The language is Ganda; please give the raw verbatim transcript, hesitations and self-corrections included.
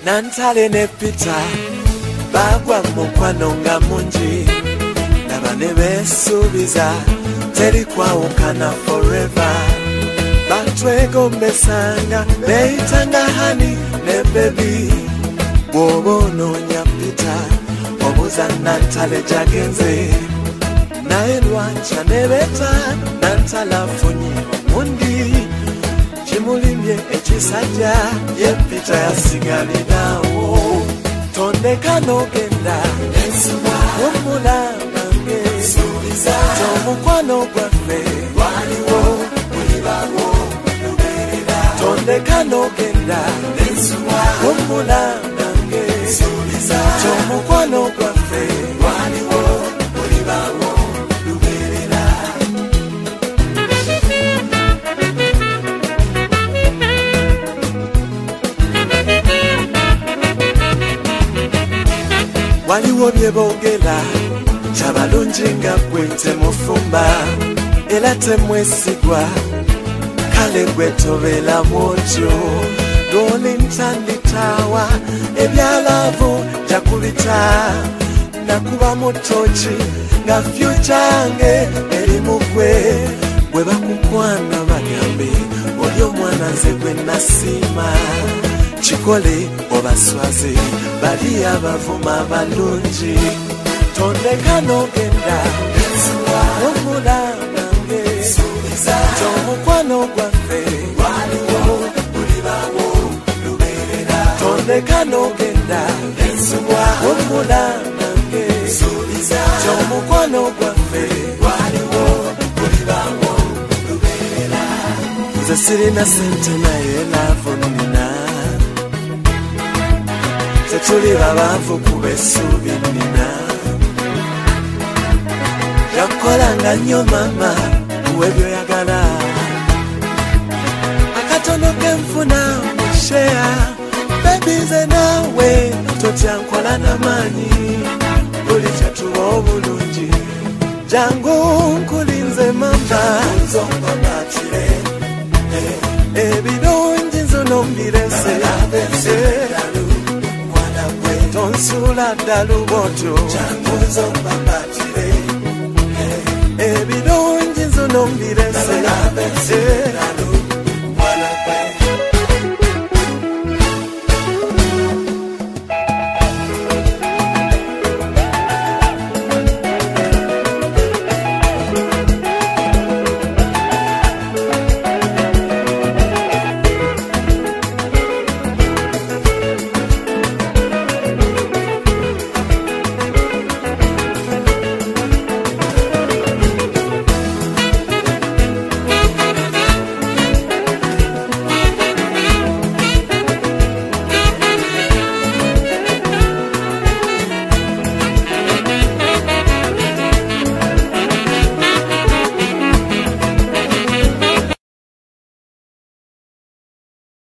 Nantale ne Peter bagwa mukwano nga mungi laba ne beesuubiza teri kwawukana forever batwegombesanga beeyitanga hani ne bebi bw'oba onoonya Peter obuuza Nantale gyagenze naye lwankya ne beeta Nantale afunye omundi kimulimye ekisajja ye Peter yasigalirawo tondeka n'ogenda w'omulaba nge omukwano gwaffe waliwo bulibawo lubeerera tondeka n'ogenda w'omulaba nge omukwano gwaffe waliwo bulibawo lubeerera. Waliwo bye boogera kyabalungi nga ggwe temufumba era temwesigwa kale gwe tobeeramu otyo lw'oli ntanditaawa ebyalaavu jakubita nakuba mu ttooki nga fyuca yange eri mu ggwe bwe bakukwana bagambe oli omwana nze gwe nasiima kikole obaswaze bali abavuma abalungi tondeka n'ogenda w'omulaba nge omukwano gwaffe waliwo bulibawo lubeerera tondeka n'ogenda w'omulaba nge omukwano gwaffe waliwo bulibawo lubeerera. Nze sirina sente naye laavu nnina tetuli babanvu kuba essuubi nnina yakolanga nnyo mama kuwe byoyagala akatono kenfuna musheya bebize naawe totya nkola n'amaanyi buli kyatuba obulungi jangu nkulinze mama ebirungi nzo nombirese tonsula daluboto ebirungi nzo nombirese